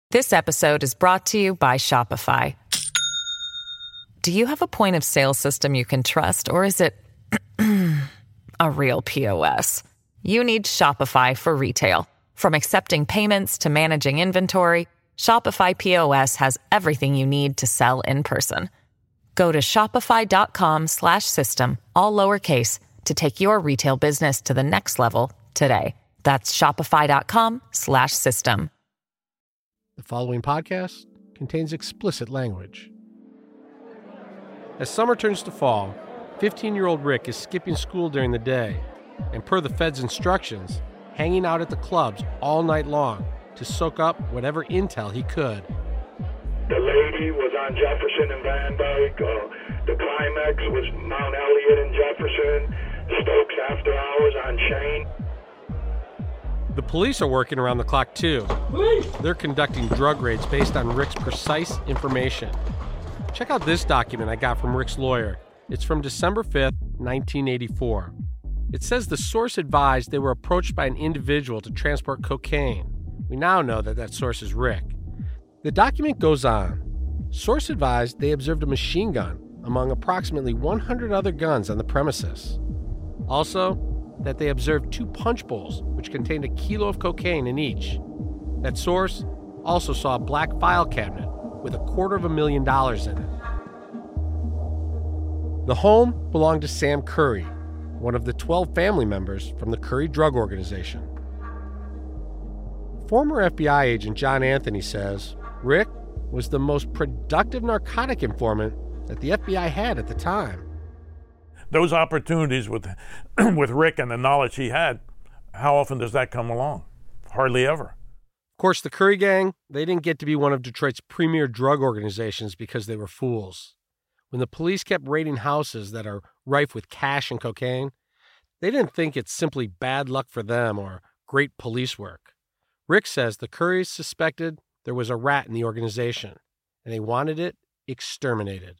This episode is brought to you by Shopify. Do you have a point of sale system you can trust, or is it a real POS? You need Shopify for retail. From accepting payments to managing inventory, Shopify POS has everything you need to sell in person. Go to shopify.com/system, all lowercase, to take your retail business to the next level today. That's shopify.com/system. The following podcast contains explicit language. As summer turns to fall, 15-year-old Rick is skipping school during the day and, per the Fed's instructions, hanging out at the clubs all night long to soak up whatever intel he could. The lady was on Jefferson and Van Dyke. The climax was Mount Elliott and Jefferson. Stokes after hours on Shane. The police are working around the clock too. They're conducting drug raids based on Rick's precise information. Check out this document I got from Rick's lawyer. It's from December 5th, 1984. It says the source advised they were approached by an individual to transport cocaine. We now know that that source is Rick. The document goes on. Source advised they observed a machine gun among approximately 100 other guns on the premises. Also, that they observed 2 punch bowls, which contained a kilo of cocaine in each. That source also saw a black file cabinet with $250,000 in it. The home belonged to Sam Curry, one of the 12 family members from the Curry Drug Organization. Former FBI agent John Anthony says Rick was the most productive narcotic informant that the FBI had at the time. Those opportunities with Rick and the knowledge he had, how often does that come along? Hardly ever. Of course, the Curry Gang, they didn't get to be one of Detroit's premier drug organizations because they were fools. When the police kept raiding houses that are rife with cash and cocaine, they didn't think it's simply bad luck for them or great police work. Rick says the Currys suspected there was a rat in the organization, and they wanted it exterminated.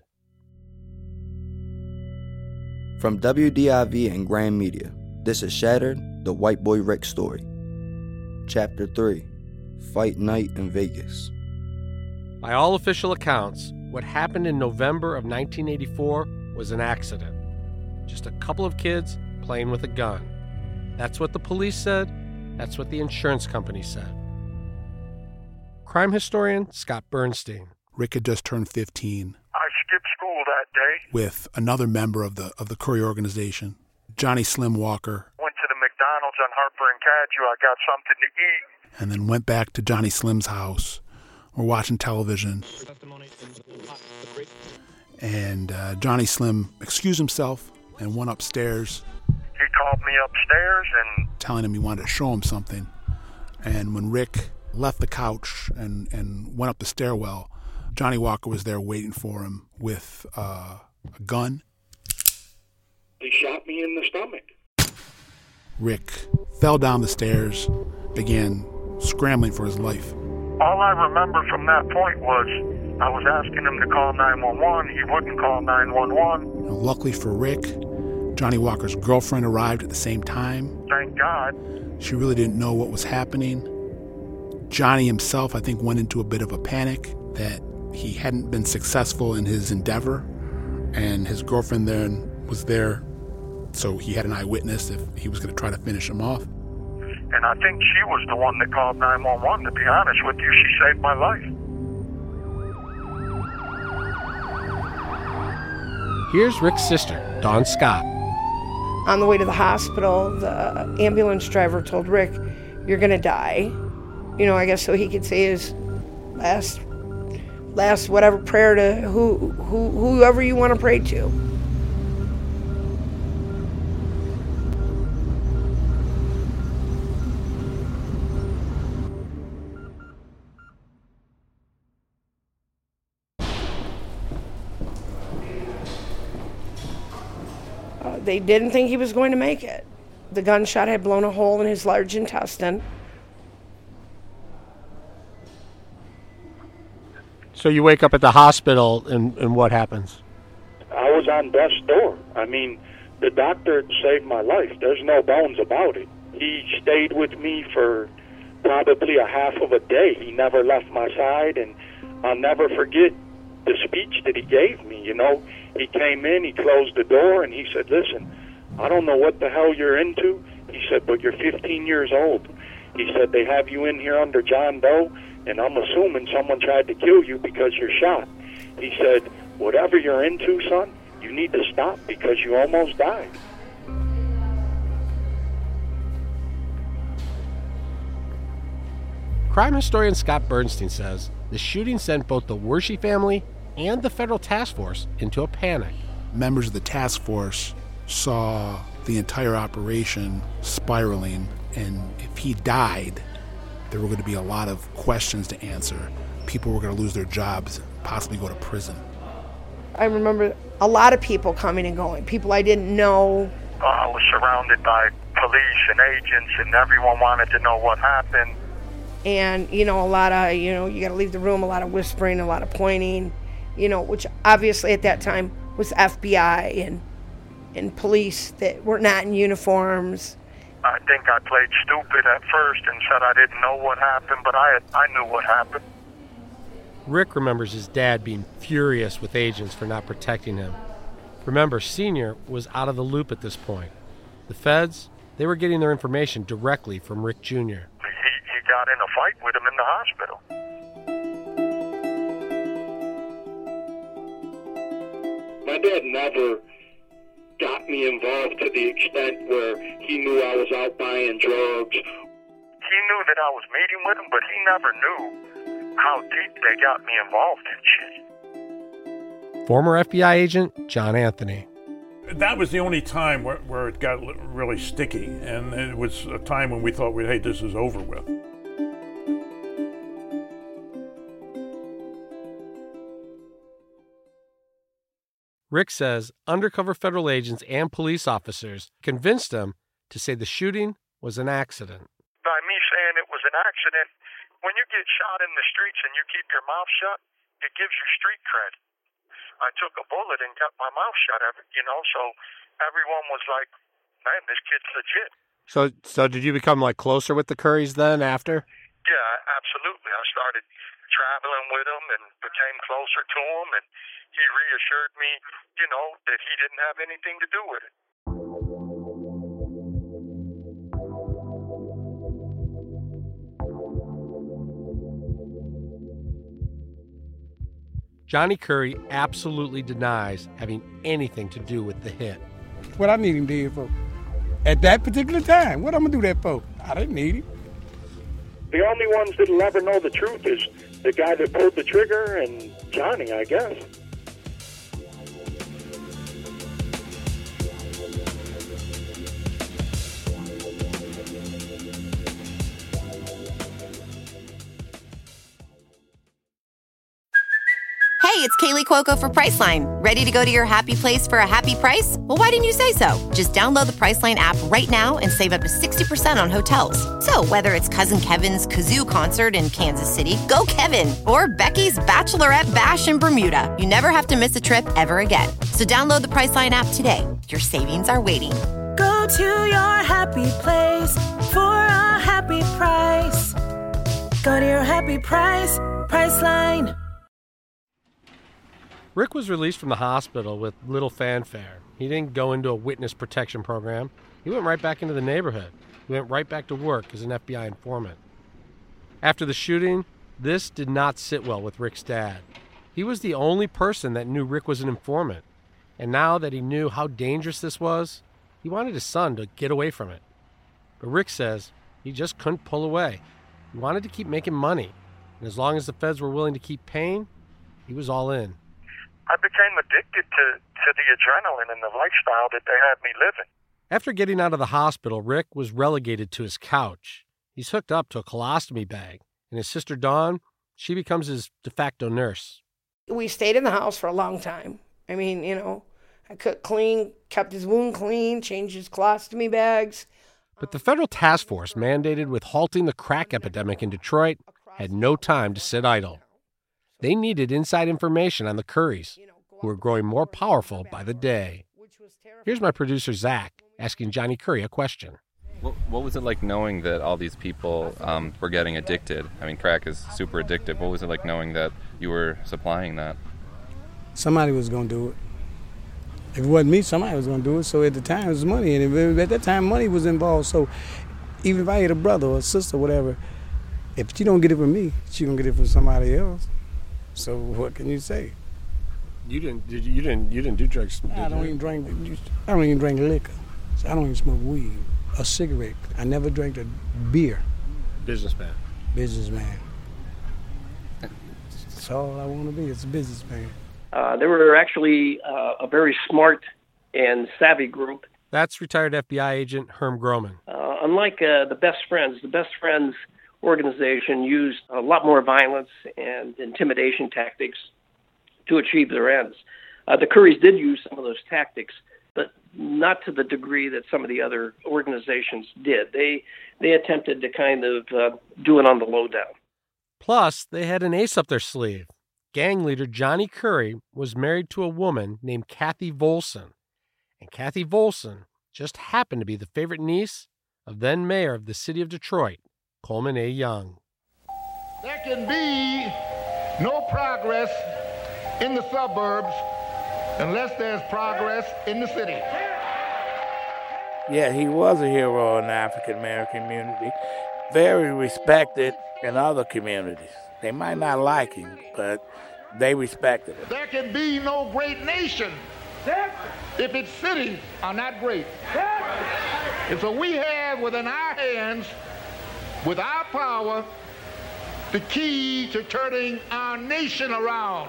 From WDIV and Grand Media, this is Shattered, the White Boy Rick story. Chapter 3, Fight Night in Vegas. By all official accounts, what happened in November of 1984 was an accident. Just a couple of kids playing with a gun. That's what the police said. That's what the insurance company said. Crime historian Scott Bernstein. Rick had just turned 15. I skipped school that day. With another member of the Curry organization, Johnny Slim Walker. Went to the McDonald's on Harper and Cadgett. I got something to eat. And then went back to Johnny Slim's house. We're watching television. And Johnny Slim excused himself and went upstairs. He called me upstairs and telling him he wanted to show him something. And when Rick left the couch and went up the stairwell, Johnny Walker was there waiting for him with a gun. He shot me in the stomach. Rick fell down the stairs, began scrambling for his life. All I remember from that point was I was asking him to call 911. He wouldn't call 911. Luckily for Rick, Johnny Walker's girlfriend arrived at the same time. Thank God. She really didn't know what was happening. Johnny himself, I think, went into a bit of a panic that he hadn't been successful in his endeavor, and his girlfriend then was there, so he had an eyewitness if he was going to try to finish him off. And I think she was the one that called 911, to be honest with you. She saved my life. Here's Rick's sister, Dawn Scott. On the way to the hospital, the ambulance driver told Rick, "You're going to die." You know, I guess so he could say his last whatever prayer to whoever you want to pray to. They didn't think he was going to make it. The gunshot had blown a hole in his large intestine. So you wake up at the hospital, and what happens? I was on death's door. I mean, the doctor saved my life. There's no bones about it. He stayed with me for probably a half of a day. He never left my side, and I'll never forget the speech that he gave me. You know, he came in, he closed the door, and he said, listen, I don't know what the hell you're into. He said, but you're 15 years old. He said, they have you in here under John Doe, and I'm assuming someone tried to kill you because you're shot. He said, whatever you're into, son, you need to stop because you almost died. Crime historian Scott Bernstein says the shooting sent both the Wershe family and the federal task force into a panic. Members of the task force saw the entire operation spiraling, and if he died, there were going to be a lot of questions to answer. People were going to lose their jobs, possibly go to prison. I remember a lot of people coming and going, people I didn't know. I was surrounded by police and agents, and everyone wanted to know what happened. And, a lot of, you got to leave the room, a lot of whispering, a lot of pointing, which obviously at that time was FBI and police that were not in uniforms. I think I played stupid at first and said I didn't know what happened, but I knew what happened. Rick remembers his dad being furious with agents for not protecting him. Remember, Sr. was out of the loop at this point. The feds, they were getting their information directly from Rick Jr. He got in a fight with him in the hospital. My dad never got me involved to the extent where he knew I was out buying drugs. He knew that I was meeting with him, but he never knew how deep they got me involved in shit. Former FBI agent John Anthony. That was the only time where it got really sticky, and it was a time when we thought, hey, this is over with. Rick says undercover federal agents and police officers convinced him to say the shooting was an accident. By me saying it was an accident, when you get shot in the streets and you keep your mouth shut, it gives you street cred. I took a bullet and kept my mouth shut, so everyone was like, man, this kid's legit. So did you become closer with the Currys then after? Yeah, absolutely. I started traveling with him and became closer to him, and he reassured me, that he didn't have anything to do with it. Johnny Curry absolutely denies having anything to do with the hit. What I need him dead for? At that particular time, what I'm going to do that for? I didn't need him. The only ones that'll ever know the truth is the guy that pulled the trigger and Johnny, I guess. Hey, it's Kaylee Cuoco for Priceline. Ready to go to your happy place for a happy price? Well, why didn't you say so? Just download the Priceline app right now and save up to 60% on hotels. So whether it's Cousin Kevin's Kazoo Concert in Kansas City, go Kevin, or Becky's Bachelorette Bash in Bermuda, you never have to miss a trip ever again. So download the Priceline app today. Your savings are waiting. Go to your happy place for a happy price. Go to your happy price, Priceline. Rick was released from the hospital with little fanfare. He didn't go into a witness protection program. He went right back into the neighborhood. He went right back to work as an FBI informant. After the shooting, this did not sit well with Rick's dad. He was the only person that knew Rick was an informant. And now that he knew how dangerous this was, he wanted his son to get away from it. But Rick says he just couldn't pull away. He wanted to keep making money. And as long as the feds were willing to keep paying, he was all in. I became addicted to the adrenaline and the lifestyle that they had me living. After getting out of the hospital, Rick was relegated to his couch. He's hooked up to a colostomy bag, and his sister Dawn, she becomes his de facto nurse. We stayed in the house for a long time. I mean, I cooked clean, kept his wound clean, changed his colostomy bags. But the federal task force mandated with halting the crack epidemic in Detroit had no time to sit idle. They needed inside information on the Currys, who were growing more powerful by the day. Here's my producer, Zach, asking Johnny Curry a question. What was it like knowing that all these people were getting addicted? I mean, crack is super addictive. What was it like knowing that you were supplying that? Somebody was going to do it. If it wasn't me, somebody was going to do it. So at the time, it was money. And at that time, money was involved. So even if I had a brother or a sister or whatever, if she don't get it from me, she going to get it from somebody else. So what can you say? You didn't do drugs. I don't even drink liquor. So I don't even smoke weed or cigarette. I never drank a beer. Businessman. That's all I want to be. It's a businessman. They were actually a very smart and savvy group. That's retired FBI agent Herm Groman. Unlike the Best Friends organization used a lot more violence and intimidation tactics to achieve their ends. The Currys did use some of those tactics, but not to the degree that some of the other organizations did. They attempted to kind of do it on the lowdown. Plus, they had an ace up their sleeve. Gang leader Johnny Curry was married to a woman named Kathy Volson. And Kathy Volson just happened to be the favorite niece of then mayor of the city of Detroit, Coleman A. Young. There can be no progress in the suburbs unless there's progress in the city. Yeah, he was a hero in the African-American community, very respected in other communities. They might not like him, but they respected him. There can be no great nation if its cities are not great. And so we have within our hands, with our power, the key to turning our nation around.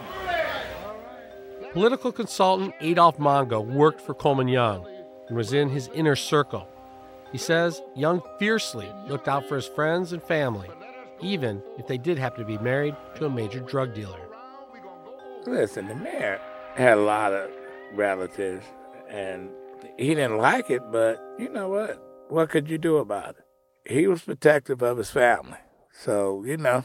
Political consultant Adolph Mongo worked for Coleman Young and was in his inner circle. He says Young fiercely looked out for his friends and family, even if they did happen to be married to a major drug dealer. Listen, the mayor had a lot of relatives, and he didn't like it, but you know what? What could you do about it? He was protective of his family. So,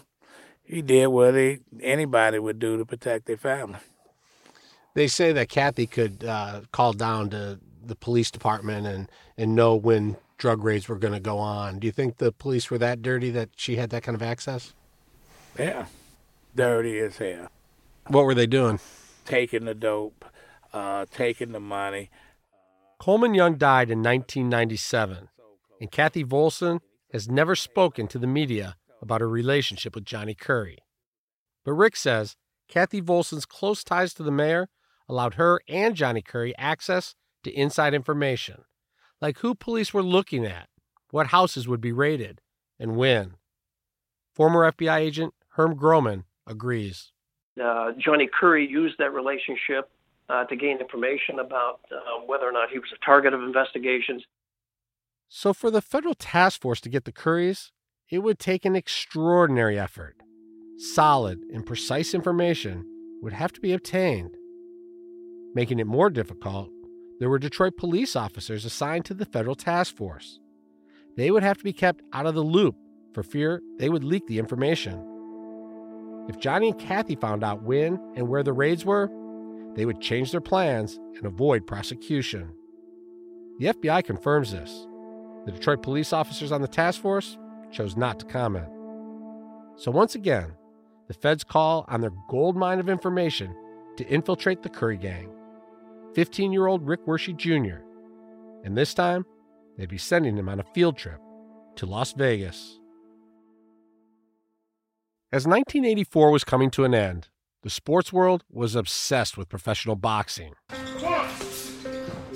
he did what anybody would do to protect their family. They say that Kathy could call down to the police department and know when drug raids were going to go on. Do you think the police were that dirty that she had that kind of access? Yeah, dirty as hell. What were they doing? Taking the dope, taking the money. Coleman Young died in 1997, and Kathy Volson has never spoken to the media about her relationship with Johnny Curry. But Rick says Kathy Volson's close ties to the mayor allowed her and Johnny Curry access to inside information, like who police were looking at, what houses would be raided, and when. Former FBI agent Herm Groman agrees. Johnny Curry used that relationship to gain information about whether or not he was a target of investigations. So for the federal task force to get the Currys, it would take an extraordinary effort. Solid and precise information would have to be obtained. Making it more difficult, there were Detroit police officers assigned to the federal task force. They would have to be kept out of the loop for fear they would leak the information. If Johnny and Kathy found out when and where the raids were, they would change their plans and avoid prosecution. The FBI confirms this. The Detroit police officers on the task force chose not to comment. So once again, the feds call on their gold mine of information to infiltrate the Curry gang. 15-year-old Rick Wershe Jr. And this time, they'd be sending him on a field trip to Las Vegas. As 1984 was coming to an end, the sports world was obsessed with professional boxing. 1, 2,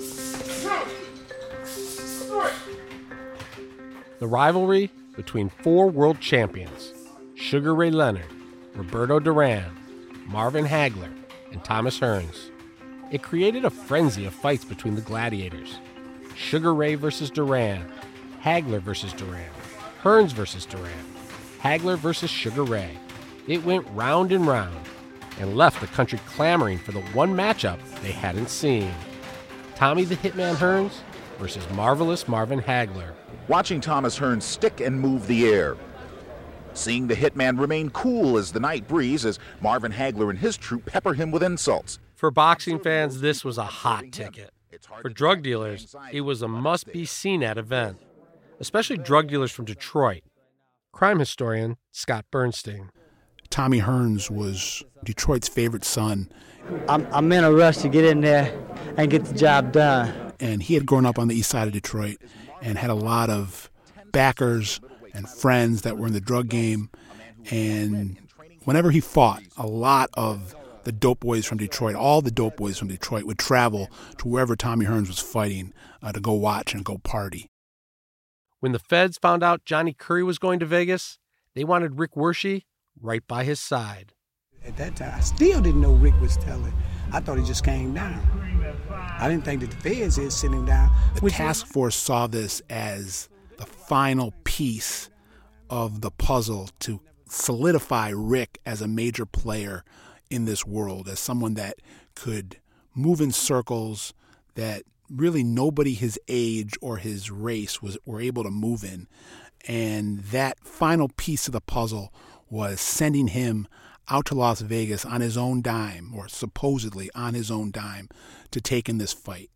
3. The rivalry between four world champions, Sugar Ray Leonard, Roberto Duran, Marvin Hagler, and Thomas Hearns. It created a frenzy of fights between the gladiators. Sugar Ray versus Duran, Hagler versus Duran, Hearns versus Duran, Hagler versus Sugar Ray. It went round and round and left the country clamoring for the one matchup they hadn't seen. Tommy the Hitman Hearns versus Marvelous Marvin Hagler. Watching Thomas Hearns stick and move the air. Seeing the Hitman remain cool as the night breeze as Marvin Hagler and his troupe pepper him with insults. For boxing fans, this was a hot ticket. For drug dealers, it was a must-be-seen-at event. especially drug dealers from Detroit. Crime historian Scott Bernstein. Tommy Hearns was Detroit's favorite son. I'm in a rush to get in there and get the job done. And he had grown up on the east side of Detroit and had a lot of backers and friends that were in the drug game. And whenever he fought, a lot of the dope boys from Detroit, all the dope boys from Detroit would travel to wherever Tommy Hearns was fighting to go watch and go party. When the feds found out Johnny Curry was going to Vegas, they wanted Rick Wershe right by his side. At that time, I still didn't know Rick was telling. I thought he just came down. I didn't think that the feds had sent him down. The task force saw this as the final piece of the puzzle to solidify Rick as a major player in this world, as someone that could move in circles that really nobody his age or his race were able to move in. And that final piece of the puzzle was sending him out to Las Vegas on his own dime, or supposedly on his own dime, to take in this fight.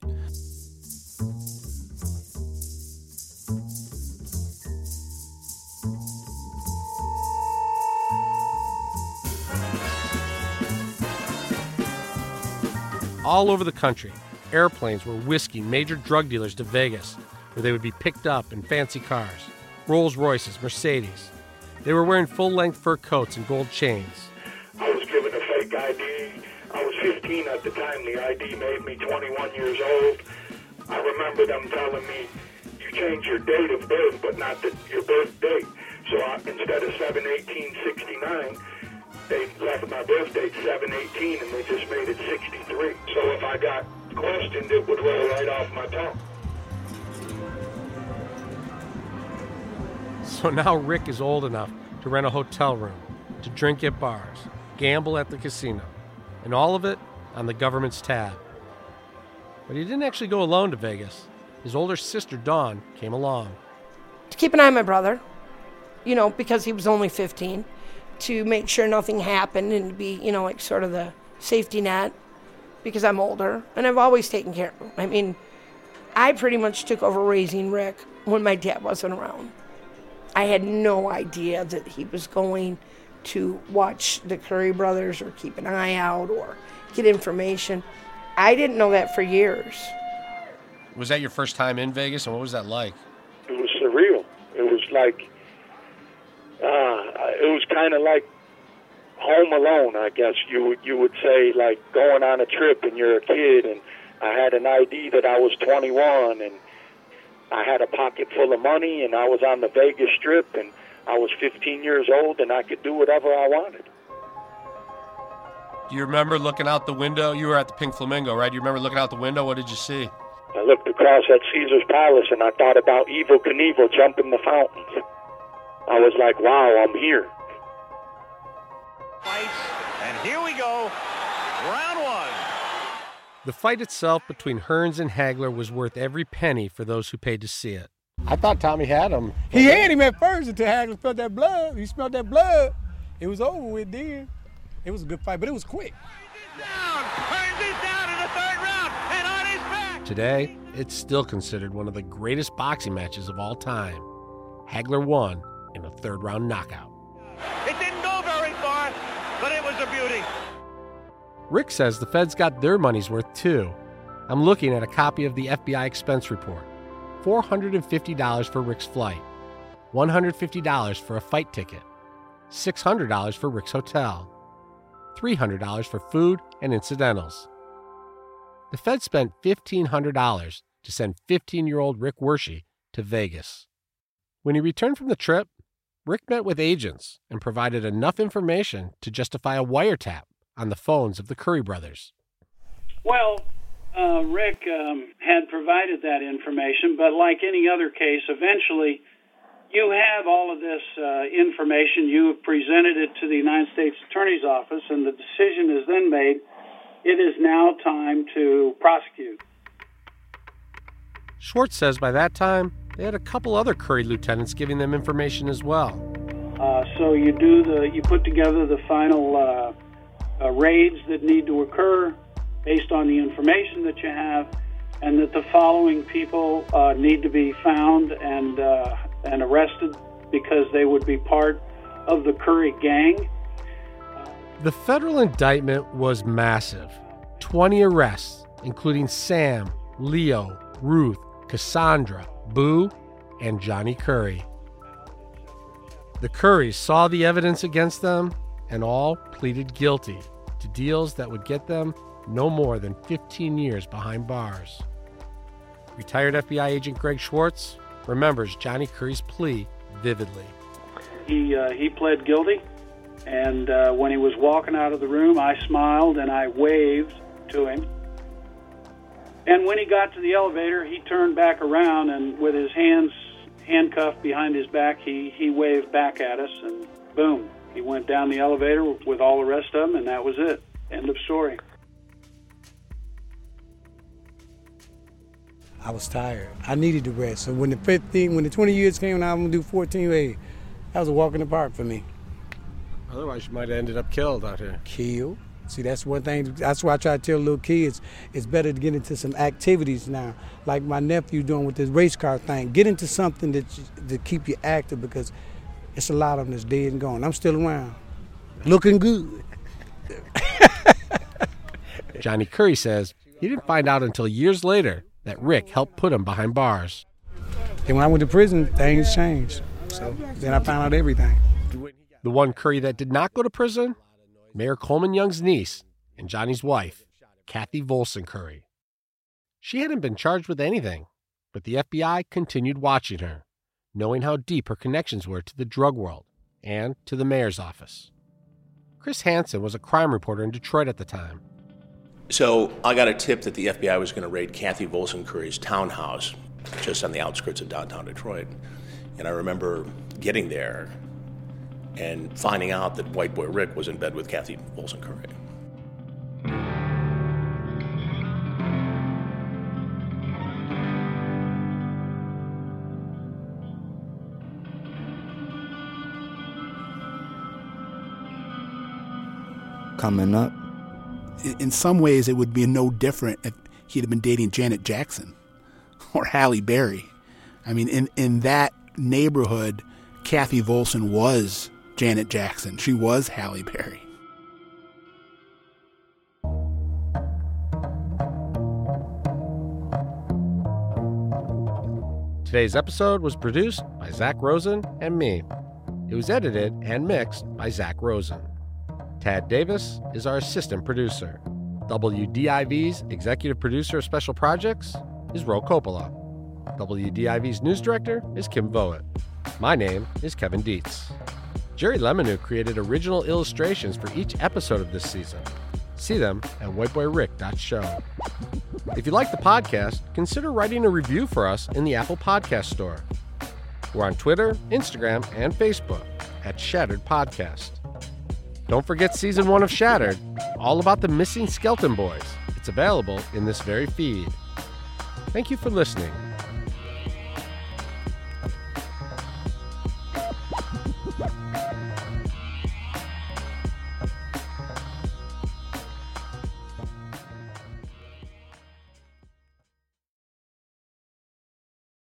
All over the country, airplanes were whisking major drug dealers to Vegas, where they would be picked up in fancy cars, Rolls Royces, Mercedes. They were wearing full-length fur coats and gold chains. I was given a fake ID. I was 15 at the time. The ID made me 21 years old. I remember them telling me, you change your date of birth, but not your birth date. So instead of 7/18/69, they left my birth date 7/18, and they just made it 63. So if I got questioned, it would roll right off my tongue. So now Rick is old enough to rent a hotel room, to drink at bars, gamble at the casino, and all of it on the government's tab. But he didn't actually go alone to Vegas. His older sister, Dawn, came along. To keep an eye on my brother, because he was only 15, to make sure nothing happened and to be, like sort of the safety net, because I'm older and I've always taken care of him. I mean, I pretty much took over raising Rick when my dad wasn't around. I had no idea that he was going to watch the Curry brothers or keep an eye out or get information. I didn't know that for years. Was that your first time in Vegas, and what was that like? It was surreal. It was like, it was kind of like Home Alone, I guess you would say, like going on a trip and you're a kid, and I had an ID that I was 21, and I had a pocket full of money, and I was on the Vegas Strip, and I was 15 years old, and I could do whatever I wanted. Do you remember looking out the window? You were at the Pink Flamingo, right? Do you remember looking out the window? What did you see? I looked across at Caesar's Palace, and I thought about Evel Knievel jumping the fountains. I was like, wow, I'm here. And here we go, round one. The fight itself between Hearns and Hagler was worth every penny for those who paid to see it. I thought Tommy had him. He had him at first until Hagler smelled that blood. He smelled that blood. It was over with then. It was a good fight, but it was quick. Hearns is down in the third round, and on his back. Today, it's still considered one of the greatest boxing matches of all time. Hagler won in a third-round knockout. It didn't go very far, but it was a beauty. Rick says the feds got their money's worth, too. I'm looking at a copy of the FBI expense report. $450 for Rick's flight, $150 for a fight ticket, $600 for Rick's hotel, $300 for food and incidentals. The feds spent $1,500 to send 15-year-old Rick Wershe to Vegas. When he returned from the trip, Rick met with agents and provided enough information to justify a wiretap on the phones of the Curry brothers. Well, Rick had provided that information, but like any other case, eventually you have all of this information. You have presented it to the United States Attorney's Office, and the decision is then made. It is now time to prosecute. Schwartz says by that time, they had a couple other Curry lieutenants giving them information as well. So you put together the final raids that need to occur based on the information that you have, and that the following people need to be found and arrested because they would be part of the Curry gang. The federal indictment was massive. 20 arrests, including Sam, Leo, Ruth, Cassandra, Boo, and Johnny Curry. The Currys saw the evidence against them and all pleaded guilty to deals that would get them no more than 15 years behind bars. Retired FBI agent Greg Schwartz remembers Johnny Curry's plea vividly. He pled guilty, and when he was walking out of the room, I smiled and I waved to him. And when he got to the elevator, he turned back around, and with his hands handcuffed behind his back, he waved back at us, and boom, he went down the elevator with all the rest of them, and that was it. End of story. I was tired. I needed the rest. So when the 20 years came and I was going to do 14, hey, that was a walk in the park for me. Otherwise, you might have ended up killed out here. Killed? See, that's one thing. That's why I try to tell little kids it's better to get into some activities now, like my nephew doing with this race car thing. Get into something to keep you active, because it's a lot of them that's dead and gone. I'm still around, looking good. Johnny Curry says he didn't find out until years later that Rick helped put him behind bars. And when I went to prison, things changed. So then I found out everything. The one Curry that did not go to prison? Mayor Coleman Young's niece and Johnny's wife, Kathy Volson Curry. She hadn't been charged with anything, but the FBI continued watching her, knowing how deep her connections were to the drug world and to the mayor's office. Chris Hansen was a crime reporter in Detroit at the time. So I got a tip that the FBI was going to raid Kathy Volson Curry's townhouse just on the outskirts of downtown Detroit. And I remember getting there and finding out that White Boy Rick was in bed with Kathy Volson Curry. Coming up. In some ways, it would be no different if he'd have been dating Janet Jackson or Halle Berry. I mean, in that neighborhood, Kathy Volson was Janet Jackson. She was Halle Berry. Today's episode was produced by Zach Rosen and me. It was edited and mixed by Zach Rosen. Tad Davis is our assistant producer. WDIV's executive producer of special projects is Ro Coppola. WDIV's news director is Kim Voet. My name is Kevin Dietz. Jerry Lemoneau created original illustrations for each episode of this season. See them at whiteboyrick.show. If you like the podcast, consider writing a review for us in the Apple Podcast Store. We're on Twitter, Instagram, and Facebook at Shattered Podcast. Don't forget Season 1 of Shattered, all about the missing Skelton Boys. It's available in this very feed. Thank you for listening.